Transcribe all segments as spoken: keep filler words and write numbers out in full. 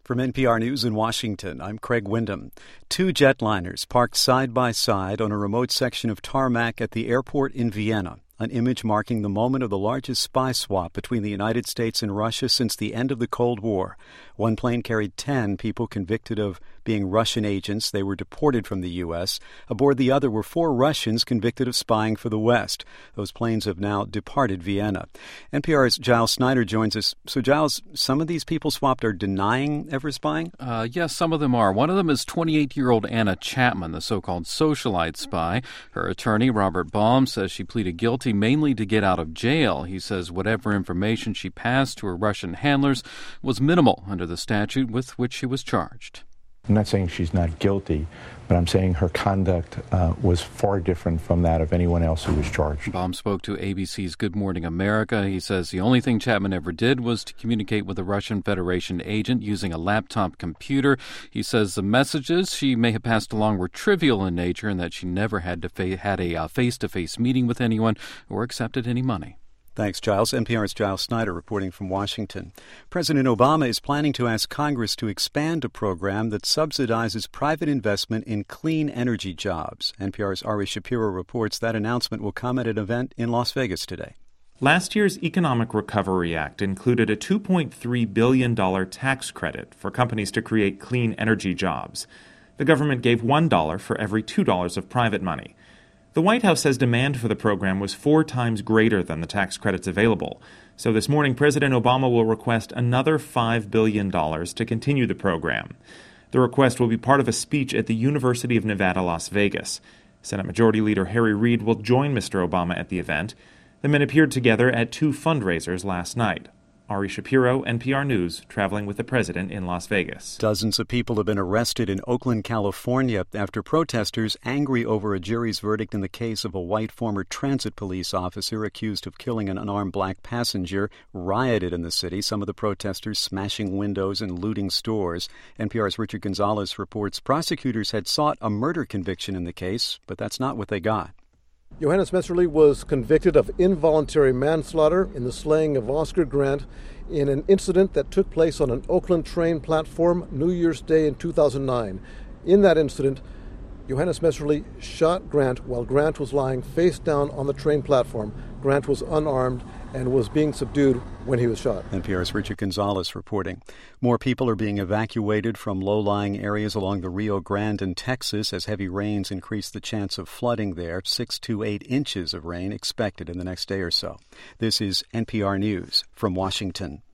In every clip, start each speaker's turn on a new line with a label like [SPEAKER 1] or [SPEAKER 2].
[SPEAKER 1] From N P R News in Washington, I'm Craig Windham. Two jetliners parked side by side on a remote section of tarmac at the airport in Vienna, an image marking the moment of the largest spy swap between the United States and Russia since the end of the Cold War. One plane carried ten people convicted of being Russian agents. They were deported from the U S. Aboard the other were four Russians convicted of spying for the West. Those planes have now departed Vienna. N P R's Giles Snyder joins us. So, Giles, some of these people swapped are denying ever spying?
[SPEAKER 2] Uh, yes, some of them are. One of them is twenty-eight-year-old Anna Chapman, the so-called socialite spy. Her attorney, Robert Baum, says she pleaded guilty mainly to get out of jail. He says whatever information she passed to her Russian handlers was minimal under the statute with which she was charged.
[SPEAKER 3] I'm not saying she's not guilty, but I'm saying her conduct uh, was far different from that of anyone else who was charged.
[SPEAKER 2] Baum spoke to A B C's Good Morning America. He says the only thing Chapman ever did was to communicate with a Russian Federation agent using a laptop computer. He says the messages she may have passed along were trivial in nature and that she never had to fa- had a uh, face-to-face meeting with anyone or accepted any money.
[SPEAKER 1] Thanks, Giles. N P R's Giles Snyder reporting from Washington. President Obama is planning to ask Congress to expand a program that subsidizes private investment in clean energy jobs. N P R's Ari Shapiro reports that announcement will come at an event in Las Vegas today.
[SPEAKER 4] Last year's Economic Recovery Act included a two point three billion dollars tax credit for companies to create clean energy jobs. The government gave one dollar for every two dollars of private money. The White House says demand for the program was four times greater than the tax credits available. So this morning, President Obama will request another five billion dollars to continue the program. The request will be part of a speech at the University of Nevada, Las Vegas. Senate Majority Leader Harry Reid will join Mister Obama at the event. The men appeared together at two fundraisers last night. Ari Shapiro, N P R News, traveling with the president in Las Vegas.
[SPEAKER 1] Dozens of people have been arrested in Oakland, California, after protesters, angry over a jury's verdict in the case of a white former transit police officer accused of killing an unarmed black passenger, rioted in the city, some of the protesters smashing windows and looting stores. N P R's Richard Gonzalez reports prosecutors had sought a murder conviction in the case, but that's not what they got.
[SPEAKER 5] Johannes Messerly was convicted of involuntary manslaughter in the slaying of Oscar Grant in an incident that took place on an Oakland train platform New Year's Day in two thousand nine. In that incident, Johannes Messerly shot Grant while Grant was lying face down on the train platform. Grant was unarmed and was being subdued when he was shot.
[SPEAKER 1] N P R's Richard Gonzalez reporting. More people are being evacuated from low-lying areas along the Rio Grande in Texas as heavy rains increase the chance of flooding there. Six to eight inches of rain expected in the next day or so. This is N P R News from Washington.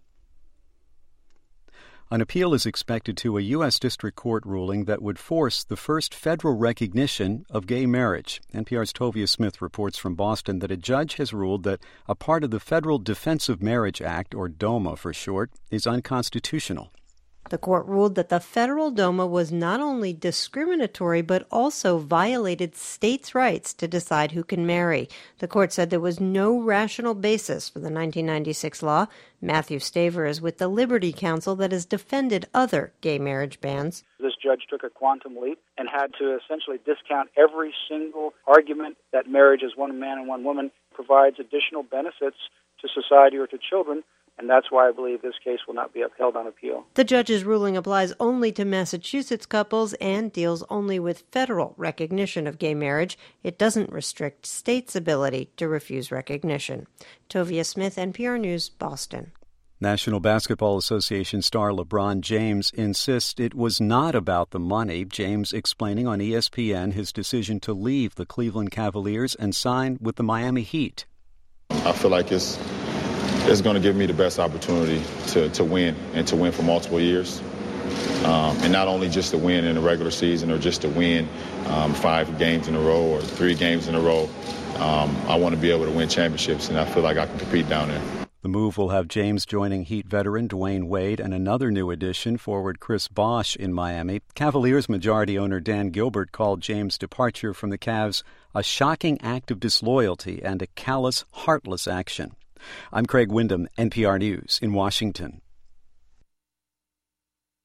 [SPEAKER 1] An appeal is expected to a U S district court ruling that would force the first federal recognition of gay marriage. N P R's Tovia Smith reports from Boston that a judge has ruled that a part of the Federal Defense of Marriage Act, or DOMA for short, is unconstitutional.
[SPEAKER 6] The court ruled that the federal DOMA was not only discriminatory but also violated states' rights to decide who can marry. The court said there was no rational basis for the nineteen ninety-six law. Matthew Staver is with the Liberty Council that has defended other gay marriage bans.
[SPEAKER 7] This judge took a quantum leap and had to essentially discount every single argument that marriage as one man and one woman provides additional benefits to society or to children. And that's why I believe this case will not be upheld on appeal.
[SPEAKER 6] The judge's ruling applies only to Massachusetts couples and deals only with federal recognition of gay marriage. It doesn't restrict states' ability to refuse recognition. Tovia Smith, N P R News, Boston.
[SPEAKER 1] National Basketball Association star LeBron James insists it was not about the money. James explaining on E S P N his decision to leave the Cleveland Cavaliers and sign with the Miami Heat.
[SPEAKER 8] I feel like it's It's going to give me the best opportunity to, to win and to win for multiple years. Um, and not only just to win in the regular season or just to win um, five games in a row or three games in a row. Um, I want to be able to win championships, and I feel like I can compete down there.
[SPEAKER 1] The move will have James joining Heat veteran Dwayne Wade and another new addition, forward Chris Bosh in Miami. Cavaliers majority owner Dan Gilbert called James' departure from the Cavs a shocking act of disloyalty and a callous, heartless action. I'm Craig Windham, N P R News in Washington.